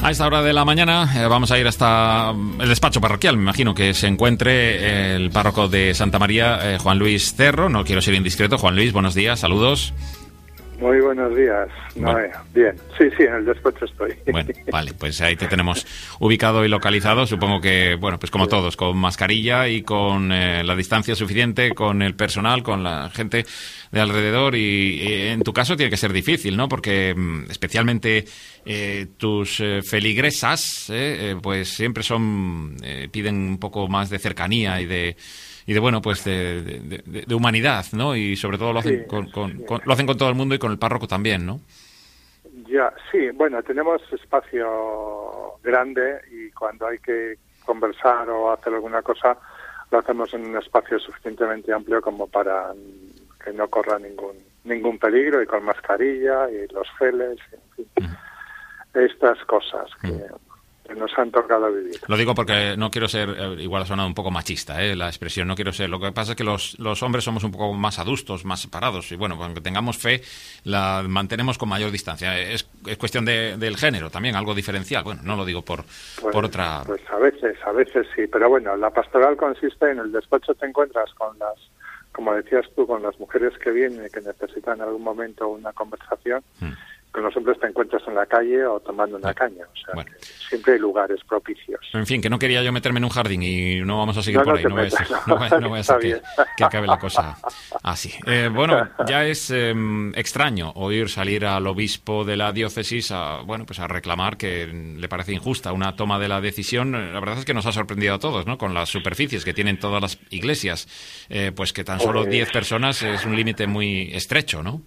A esta hora de la mañana vamos a ir hasta el despacho parroquial. Me imagino que se encuentre el párroco de Santa María, Juan Luis Cerro. No quiero ser indiscreto. Juan Luis, buenos días, saludos. Muy buenos días. Bueno. Bien, sí, en el despacho estoy. Bueno, vale, pues ahí te tenemos ubicado y localizado. Supongo que, bueno, pues como todos, con mascarilla y con la distancia suficiente, con el personal, con la gente de alrededor. Y en tu caso tiene que ser difícil, ¿no? Porque especialmente tus feligresas, pues siempre piden un poco más de cercanía y de bueno, pues de humanidad, ¿no? Y sobre todo lo hacen lo hacen con todo el mundo y con el párroco también, ¿no? Ya, sí, bueno, tenemos espacio grande y cuando hay que conversar o hacer alguna cosa lo hacemos en un espacio suficientemente amplio como para que no corra ningún peligro, y con mascarilla y los geles, en fin, estas cosas que nos han tocado vivir. Lo digo porque no quiero ser, igual ha sonado un poco machista, la expresión, no quiero ser. Lo que pasa es que los hombres somos un poco más adustos, más separados, y bueno, aunque tengamos fe, la mantenemos con mayor distancia. Es cuestión del género también, algo diferencial. Bueno, no lo digo por otra... Pues a veces sí, pero bueno, la pastoral consiste en el despacho, te encuentras con como decías tú, con las mujeres que vienen y que necesitan en algún momento una conversación. Con los hombres te encuentras en la calle o tomando una caña, o sea, que siempre hay lugares propicios. En fin, que no quería yo meterme en un jardín y no vamos a seguir por ahí, no voy a ser que acabe la cosa así. Bueno, ya es extraño oír salir al obispo de la diócesis a reclamar que le parece injusta una toma de la decisión. La verdad es que nos ha sorprendido a todos, ¿no? Con las superficies que tienen todas las iglesias, pues que tan solo 10 personas es un límite muy estrecho, ¿no?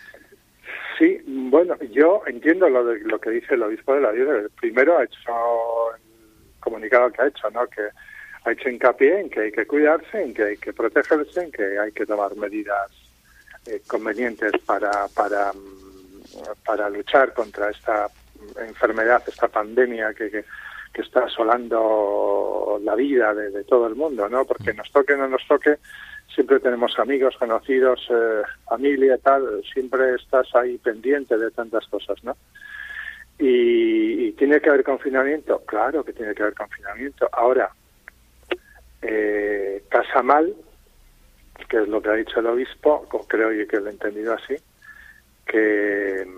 Sí, bueno, yo entiendo lo que dice el obispo de la diócesis. Primero ha hecho el comunicado que ha hecho, ¿no? Que ha hecho hincapié en que hay que cuidarse, en que hay que protegerse, en que hay que tomar medidas convenientes para luchar contra esta enfermedad, esta pandemia que está asolando la vida de todo el mundo, ¿no? Porque nos toque o no nos toque, siempre tenemos amigos, conocidos, familia, tal, siempre estás ahí pendiente de tantas cosas, ¿no? ¿Y tiene que haber confinamiento? Claro que tiene que haber confinamiento. Ahora, casa mal, que es lo que ha dicho el obispo, creo yo que lo he entendido así, que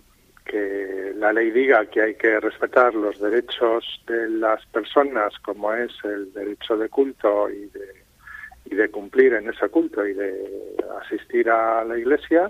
la ley diga que hay que respetar los derechos de las personas, como es el derecho de culto y de cumplir en ese culto y de asistir a la iglesia,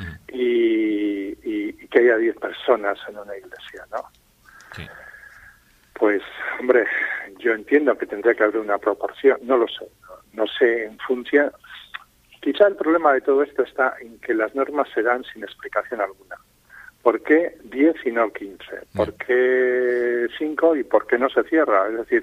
y que haya 10 personas en una iglesia, ¿no? Sí. Pues, hombre, yo entiendo que tendría que haber una proporción, no lo sé, no sé, en función... Quizá el problema de todo esto está en que las normas se dan sin explicación alguna. ¿Por qué 10 y no 15? ¿Por qué 5 y por qué no se cierra? Es decir,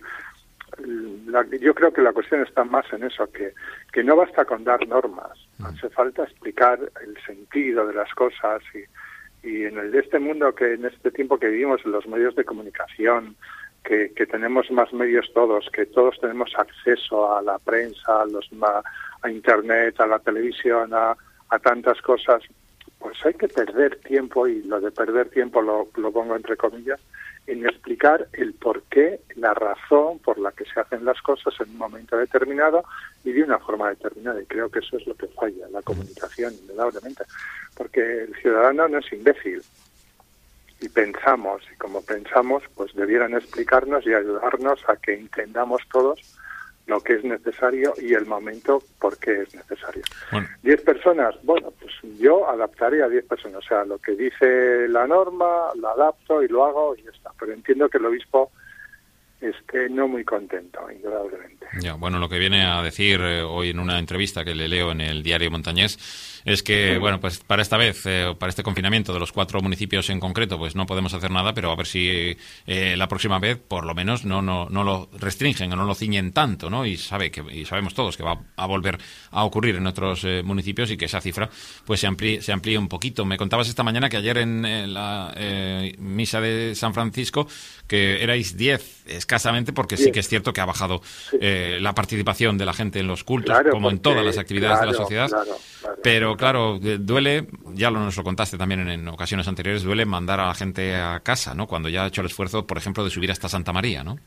yo creo que la cuestión está más en eso, que no basta con dar normas, hace falta explicar el sentido de las cosas y en este mundo, que en este tiempo que vivimos, en los medios de comunicación, que tenemos más medios todos, que todos tenemos acceso a la prensa, a internet, a la televisión, a tantas cosas, pues hay que perder tiempo, y lo de perder tiempo lo pongo entre comillas, en explicar el porqué, la razón por la que se hacen las cosas en un momento determinado y de una forma determinada. Y creo que eso es lo que falla, la comunicación, indudablemente. Porque el ciudadano no es imbécil. Y pensamos, y como pensamos, pues debieran explicarnos y ayudarnos a que entendamos todos lo que es necesario y el momento por qué es necesario. Bueno. 10 personas, bueno, pues yo adaptaré a 10 personas, o sea, lo que dice la norma, la adapto y lo hago y ya está. Pero entiendo que el obispo esté no muy contento, indudablemente. Ya, bueno, lo que viene a decir hoy en una entrevista que le leo en el diario Montañés es que, bueno, pues para esta vez, para este confinamiento de los 4 municipios en concreto, pues no podemos hacer nada, pero a ver si la próxima vez, por lo menos, no lo restringen o no lo ciñen tanto, ¿no? Y sabemos todos que va a volver a ocurrir en otros municipios y que esa cifra pues se amplíe un poquito. Me contabas esta mañana que ayer en la misa de San Francisco que erais 10 escasamente, porque sí que es cierto que ha bajado la participación de la gente en los cultos, como en todas las actividades de la sociedad. Claro. Pero claro, duele, ya nos lo contaste también en ocasiones anteriores, duele mandar a la gente a casa, ¿no? Cuando ya ha hecho el esfuerzo, por ejemplo, de subir hasta Santa María, ¿no?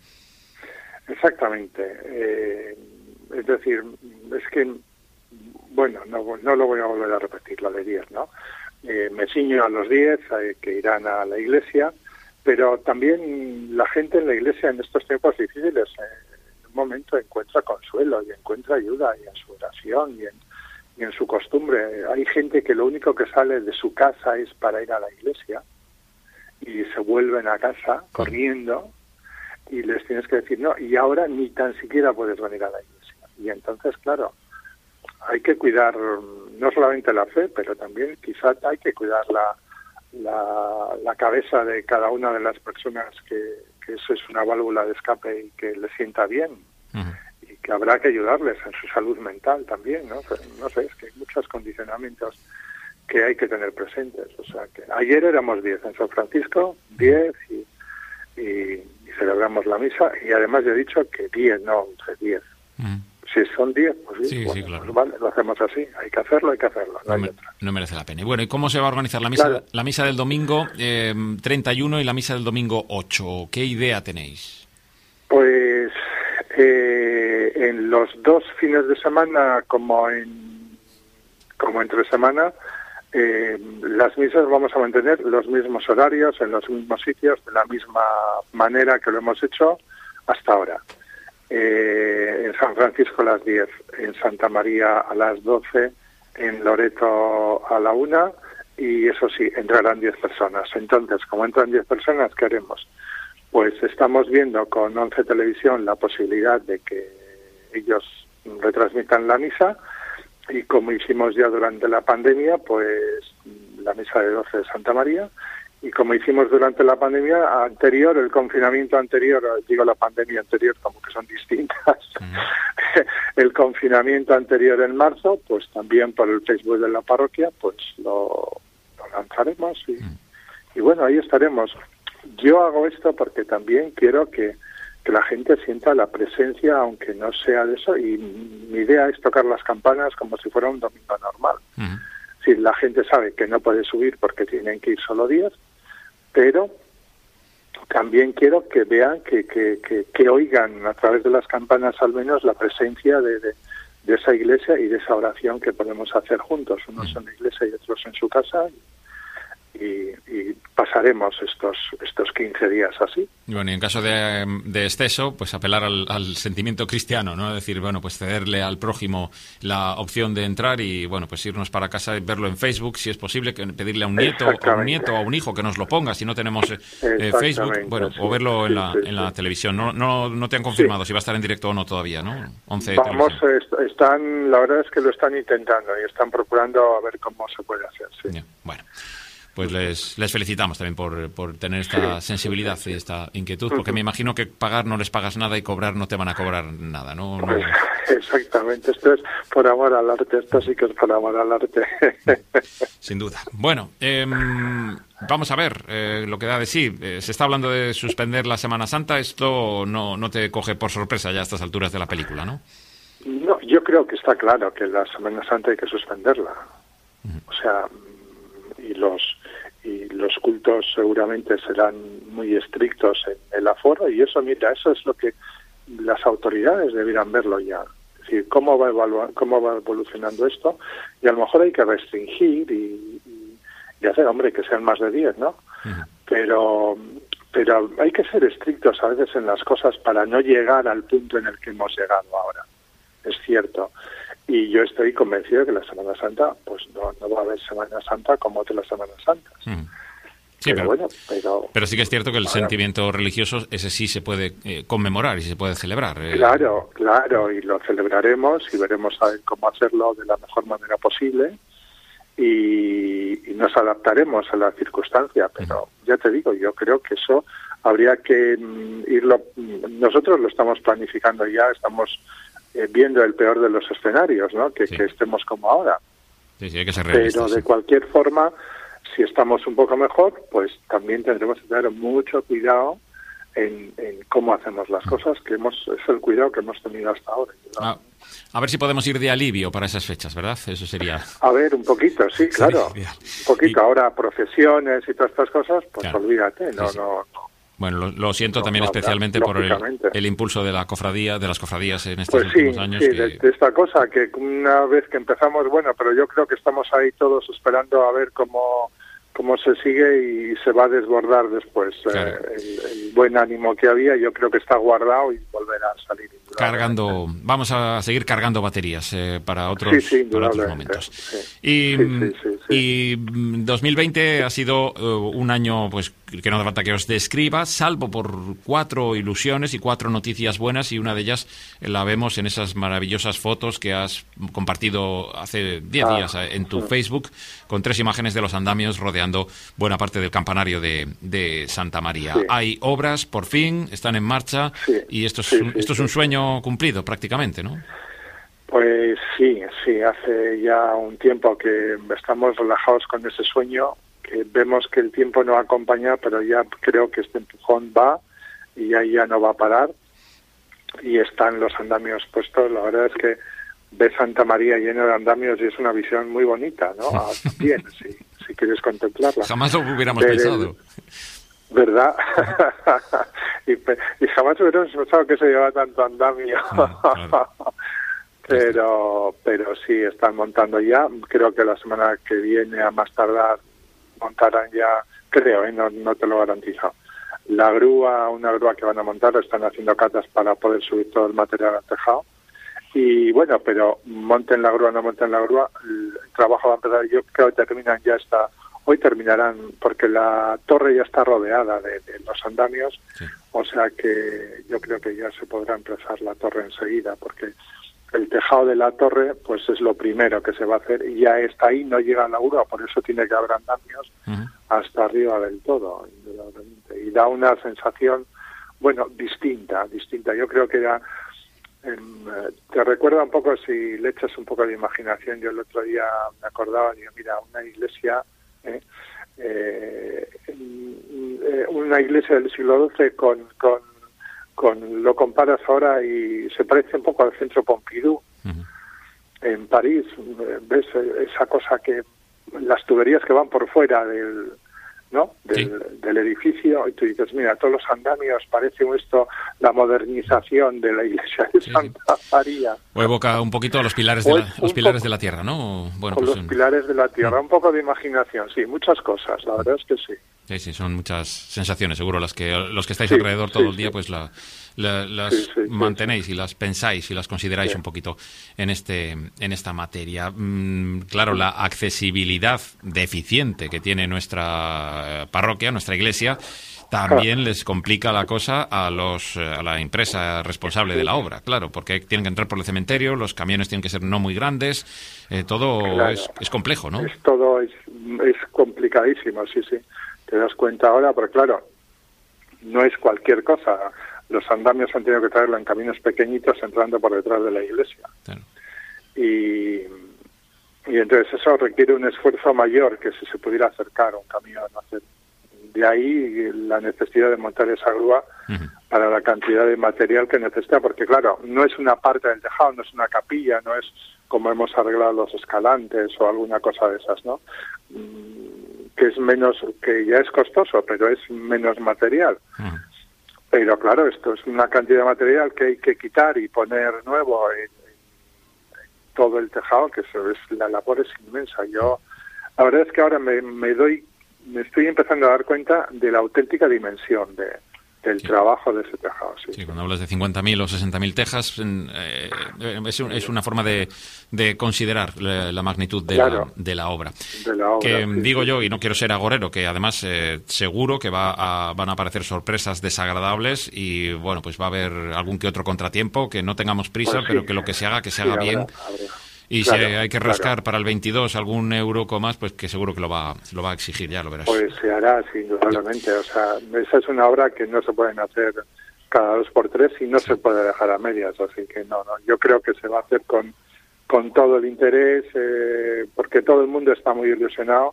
Exactamente. Es decir, es que, bueno, no lo voy a volver a repetir, lo de 10, ¿no? Me ciño a los 10 que irán a la iglesia, pero también la gente en la iglesia en estos tiempos difíciles, en un momento encuentra consuelo y encuentra ayuda y en su oración y en su costumbre. Hay gente que lo único que sale de su casa es para ir a la iglesia y se vuelven a casa corriendo y les tienes que decir, no, y ahora ni tan siquiera puedes venir a la iglesia. Y entonces, claro, hay que cuidar no solamente la fe, pero también quizás hay que cuidar la cabeza de cada una de las personas que eso es una válvula de escape y que les sienta bien. Y que habrá que ayudarles en su salud mental también, ¿no? No sé, es que hay muchos condicionamientos que hay que tener presentes. O sea, que ayer éramos 10 en San Francisco, 10 y celebramos la misa, y además he dicho que 10, no 10. Si son 10, pues sí, bueno, claro. Pues vale, lo hacemos así. Hay que hacerlo, no merece la pena. Y bueno, ¿y cómo se va a organizar la misa? Claro. La misa del domingo 31 y la misa del domingo 8. ¿Qué idea tenéis? Pues en los 2 fines de semana, como entre semana, las misas vamos a mantener los mismos horarios, en los mismos sitios, de la misma manera que lo hemos hecho hasta ahora. En San Francisco a las 10, en Santa María a las 12, en Loreto a la 1, y eso sí, entrarán 10 personas. Entonces, como entran 10 personas, ¿qué haremos? Pues estamos viendo con 11 Televisión la posibilidad de que ellos retransmitan la misa, y como hicimos ya durante la pandemia, pues la misa de 12 de Santa María, y como hicimos durante la pandemia anterior, el confinamiento anterior, digo la pandemia anterior como que son distintas, el confinamiento anterior en marzo, pues también por el Facebook de la parroquia, pues lo lanzaremos y bueno, ahí estaremos. Yo hago esto porque también quiero que la gente sienta la presencia, aunque no sea de eso, y mi idea es tocar las campanas como si fuera un domingo normal. Si la gente sabe que no puede subir porque tienen que ir solo 10, pero también quiero que vean, que oigan a través de las campanas al menos la presencia de esa iglesia y de esa oración que podemos hacer juntos, unos en la iglesia y otros en su casa, y pasaremos estos 15 días así. Bueno, y en caso de exceso, pues apelar al sentimiento cristiano, ¿no? Es decir, bueno, pues cederle al prójimo la opción de entrar y, bueno, pues irnos para casa y verlo en Facebook, si es posible, pedirle a un nieto o a un hijo que nos lo ponga, si no tenemos Facebook, bueno, sí, o verlo en la televisión. No te han confirmado si va a estar en directo o no todavía, ¿no? 11 la verdad es que lo están intentando y están procurando a ver cómo se puede hacer, sí. Yeah, bueno. Pues les felicitamos también por tener esta sensibilidad y esta inquietud, porque me imagino que pagar no les pagas nada y cobrar no te van a cobrar nada, ¿no? Pues, exactamente, esto es por amor al arte, esto sí que es por amor al arte. Sin duda. Bueno, vamos a ver lo que da de sí. Se está hablando de suspender la Semana Santa, esto no te coge por sorpresa ya a estas alturas de la película, ¿no? No, yo creo que está claro que la Semana Santa hay que suspenderla. O sea, y los cultos seguramente serán muy estrictos en el aforo, y eso, mira, eso es lo que las autoridades debieran verlo ya. Es decir, cómo va evolucionando esto, y a lo mejor hay que restringir y hacer, hombre, que sean más de 10, ¿no? Pero hay que ser estrictos a veces en las cosas para no llegar al punto en el que hemos llegado ahora. Es cierto. Y yo estoy convencido de que la Semana Santa, pues no va a haber Semana Santa como otras Semanas Santas. Sí, pero sí que es cierto que el sentimiento religioso, ese sí se puede conmemorar y se puede celebrar. Claro, y lo celebraremos y veremos a ver cómo hacerlo de la mejor manera posible y nos adaptaremos a la circunstancia. Pero ya te digo, yo creo que eso habría que irlo... Nosotros lo estamos planificando ya, estamos... viendo el peor de los escenarios, ¿no? Que estemos como ahora. Sí, hay que ser realistas. Pero de cualquier forma, si estamos un poco mejor, pues también tendremos que tener mucho cuidado en cómo hacemos las cosas, es el cuidado que hemos tenido hasta ahora. A ver si podemos ir de alivio para esas fechas, ¿verdad? Eso sería... A ver, un poquito, sí, claro. Un poquito. Ahora, procesiones y todas estas cosas, pues claro, olvídate, no. Bueno, lo siento también especialmente por el impulso de la cofradía, de las cofradías en estos últimos años. Sí, de esta cosa, que una vez que empezamos, bueno, pero yo creo que estamos ahí todos esperando a ver cómo se sigue y se va a desbordar después. Claro. El buen ánimo que había, yo creo que está guardado y volverá a salir. Vamos a seguir cargando baterías para otros momentos. Sí. Y 2020 ha sido un año, pues, que no hace falta que os describa, salvo por 4 ilusiones y 4 noticias buenas, y una de ellas la vemos en esas maravillosas fotos que has compartido hace 10 días en tu Facebook, con 3 imágenes de los andamios rodeando buena parte del campanario de Santa María. Sí. Hay obras, por fin, están en marcha, y esto es un sueño cumplido prácticamente, ¿no? Pues sí, hace ya un tiempo que estamos relajados con ese sueño, que vemos que el tiempo no acompaña, pero ya creo que este empujón va y ahí ya no va a parar, y están los andamios puestos. La verdad es que ves Santa María lleno de andamios y es una visión muy bonita, ¿no? Bien, si quieres contemplarla. Jamás lo hubiéramos pensado. ¿Verdad? y jamás hubiéramos pensado que se lleva tanto andamio. Claro. Pero sí, están montando ya. Creo que la semana que viene, a más tardar, montarán ya, creo, no te lo garantizo, una grúa que van a montar. Están haciendo catas para poder subir todo el material al tejado. Y bueno, pero monten la grúa, no monten la grúa, el trabajo va a empezar. Yo creo que hoy terminarán, porque la torre ya está rodeada de los andamios, o sea que yo creo que ya se podrá empezar la torre enseguida, porque el tejado de la torre pues es lo primero que se va a hacer, y ya está ahí, no llega la grúa, por eso tiene que haber andamios hasta arriba del todo, y da una sensación, bueno, distinta. Yo creo que te recuerda un poco, si le echas un poco de imaginación. Yo el otro día me acordaba, digo, mira, una iglesia del siglo XII con lo comparas ahora y se parece un poco al Centro Pompidou en París. Ves esa cosa, que las tuberías que van por fuera del edificio, y tú dices, mira, todos los andamios, parece esto la modernización de la iglesia de Santa María. O evoca un poquito a los pilares de la tierra, ¿no? Bueno, pues los pilares de la tierra, un poco de imaginación, sí, muchas cosas, la verdad es que sí. Sí, son muchas sensaciones, seguro, los que estáis alrededor todo el día, pues las mantenéis y las pensáis y las consideráis un poquito en esta materia. Claro, la accesibilidad deficiente que tiene nuestra parroquia, nuestra iglesia, también les complica la cosa a la empresa responsable de la obra, claro, porque tienen que entrar por el cementerio, los camiones tienen que ser no muy grandes, todo es complejo, ¿no? Todo es complicadísimo, sí. Te das cuenta ahora, pero claro, no es cualquier cosa. Los andamios han tenido que traerlo en camiones pequeñitos entrando por detrás de la iglesia. Claro. Y entonces eso requiere un esfuerzo mayor que si se pudiera acercar un camión. De ahí la necesidad de montar esa grúa para la cantidad de material que necesita, porque claro, no es una parte del tejado, no es una capilla, no es como hemos arreglado los escalantes o alguna cosa de esas, ¿no? Que es menos, que ya es costoso, pero es menos material. Pero claro, esto es una cantidad de material que hay que quitar y poner nuevo en todo el tejado, que la labor es inmensa. La verdad es que ahora me estoy empezando a dar cuenta de la auténtica dimensión del trabajo de ese tejado. Sí, cuando hablas de 50.000 o 60.000 tejas, es una forma de considerar la magnitud de la obra. Que digo yo, y no quiero ser agorero, que además seguro que van a aparecer sorpresas desagradables y, bueno, pues va a haber algún que otro contratiempo, que no tengamos prisa, pero que lo que se haga bien. Habrá. Y si hay que rascar para el 22 algún euro más, pues que seguro que lo va a exigir, ya lo verás. Pues se hará, sí, indudablemente. O sea, esa es una obra que no se pueden hacer cada 2 por 3 y no se puede dejar a medias. Así que no, yo creo que se va a hacer con todo el interés, porque todo el mundo está muy ilusionado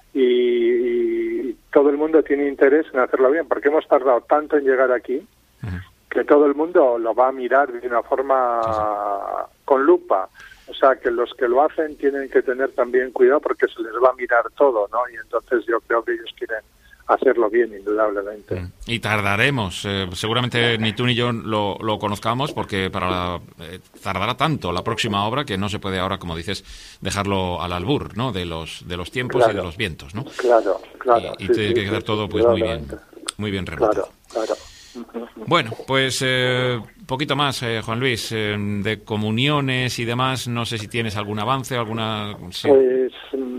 y todo el mundo tiene interés en hacerlo bien, porque hemos tardado tanto en llegar aquí que todo el mundo lo va a mirar de una forma con lupa. O sea, que los que lo hacen tienen que tener también cuidado porque se les va a mirar todo, ¿no? Y entonces yo creo que ellos quieren hacerlo bien, indudablemente. Y tardaremos, seguramente ni tú ni yo lo conozcamos, porque tardará tanto la próxima obra que no se puede ahora, como dices, dejarlo al albur, ¿no? De los tiempos, claro, y de los vientos, ¿no? Claro. Y tiene que quedar todo pues muy bien rematado. Claro. Bueno, pues poquito más, Juan Luis, de comuniones y demás. No sé si tienes algún avance, alguna... Sí. Pues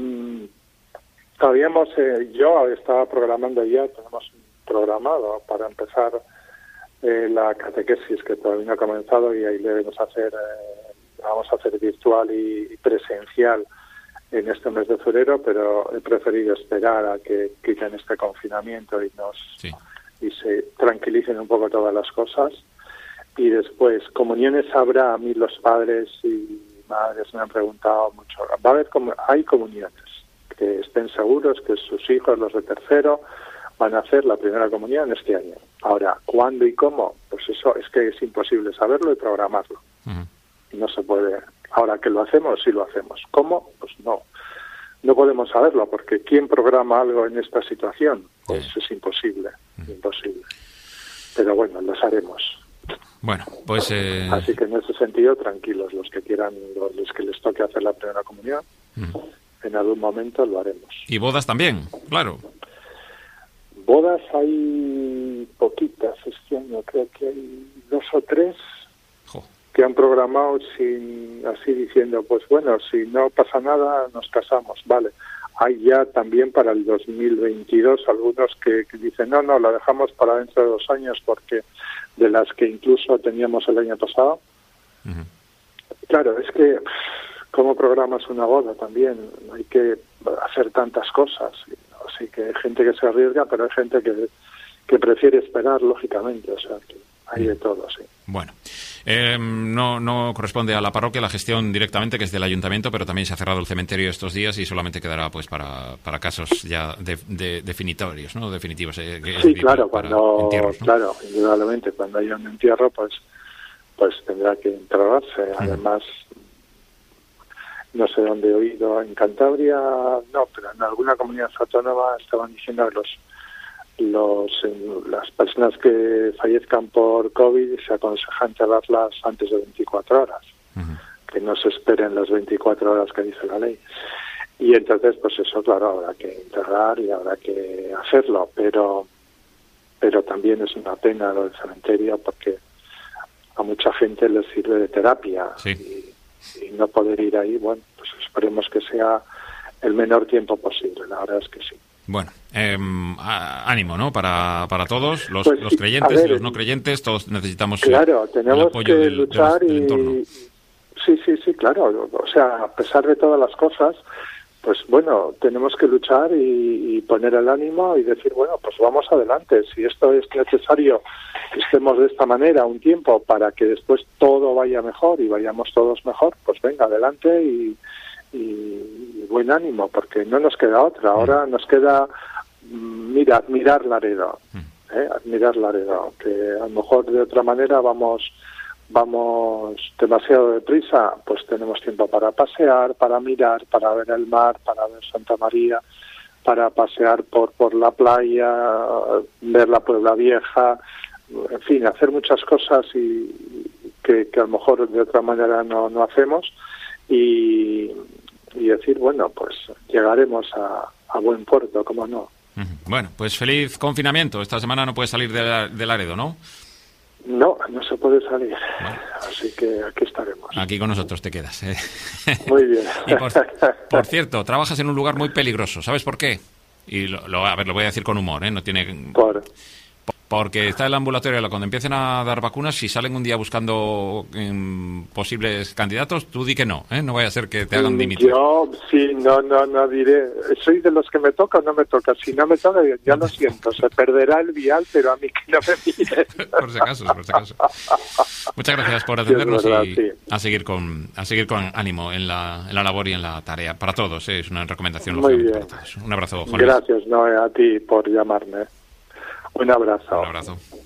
yo estaba programando ya, tenemos programado para empezar la catequesis, que todavía no ha comenzado, y ahí vamos a hacer virtual y presencial en este mes de febrero, pero he preferido esperar a que quiten este confinamiento y se tranquilicen un poco todas las cosas. Y después, comuniones habrá. A mí los padres y madres me han preguntado mucho. Hay comuniones, que estén seguros que sus hijos, los de tercero, van a hacer la primera comunión este año. Ahora, ¿cuándo y cómo? Pues eso es que es imposible saberlo y programarlo. No se puede. Ahora que lo hacemos, sí lo hacemos. ¿Cómo? Pues no podemos saberlo, porque ¿quién programa algo en esta situación? Pues es imposible. Pero bueno, los haremos. Bueno, pues... Así que en ese sentido, tranquilos, los que quieran, los que les toque hacer la primera comunión, en algún momento lo haremos. Y bodas también, claro. Bodas hay poquitas este año, creo que hay 2 o 3 que han programado así diciendo, pues bueno, si no pasa nada, nos casamos, vale. Hay ya también para el 2022 algunos que dicen, no, la dejamos para dentro de 2 años, porque de las que incluso teníamos el año pasado. Claro, es que ¿cómo programas una boda también? Hay que hacer tantas cosas. Así que hay gente que se arriesga, pero hay gente que prefiere esperar, lógicamente. O sea, que hay de todo, sí. Bueno, no corresponde a la parroquia la gestión directamente, que es del ayuntamiento, pero también se ha cerrado el cementerio estos días y solamente quedará pues para casos ya definitorios, ¿no? Definitivos. Sí, claro, cuando entierros, ¿no? Claro, indudablemente, cuando haya un entierro, pues tendrá que enterrarse. Además, no sé dónde he oído, en Cantabria, no, pero en alguna comunidad autónoma estaban diciendo que las personas que fallezcan por COVID se aconseja enterrarlas antes de 24 horas, que no se esperen las 24 horas que dice la ley. Y entonces, pues eso, claro, habrá que enterrar y habrá que hacerlo, pero también es una pena lo del cementerio, porque a mucha gente les sirve de terapia. Sí. Y no poder ir ahí, bueno, pues esperemos que sea el menor tiempo posible, la verdad es que sí. Bueno, ánimo, ¿no? Para todos, los sí, creyentes y los no creyentes, todos necesitamos tenemos el apoyo que luchar del entorno. Sí, claro. O sea, a pesar de todas las cosas, pues bueno, tenemos que luchar y poner el ánimo y decir, bueno, pues vamos adelante. Si esto es necesario que estemos de esta manera un tiempo para que después todo vaya mejor y vayamos todos mejor, pues venga, adelante y buen ánimo, porque no nos queda otra. Ahora nos queda admirar Laredo, admirar Laredo, que a lo mejor de otra manera vamos demasiado deprisa, pues tenemos tiempo para pasear, para mirar, para ver el mar, para ver Santa María, para pasear por la playa, ver la Puebla Vieja, en fin, hacer muchas cosas y que a lo mejor de otra manera no hacemos, y decir, bueno, pues llegaremos a buen puerto, ¿cómo no? Bueno, pues feliz confinamiento. Esta semana no puedes salir de Laredo, ¿no? No se puede salir. Bueno. Así que aquí estaremos. Aquí con nosotros te quedas. Muy bien. Y por cierto, trabajas en un lugar muy peligroso. ¿Sabes por qué? Y lo voy a decir con humor, No tiene... Porque está el ambulatorio, cuando empiecen a dar vacunas, si salen un día buscando posibles candidatos, tú di que no, No vaya a ser que te hagan dimitir. Yo sí, no diré. Soy de los que me toca o no me toca. Si no me toca, ya lo siento. Se perderá el vial, pero a mí que no me mire. por si acaso. Muchas gracias por atendernos, sí, verdad, y a seguir con ánimo en la labor y en la tarea. Para todos, es una recomendación. Muy bien. Para todos. Un abrazo, Juan Luis. Gracias, Noé, a ti por llamarme. Un abrazo. Un abrazo.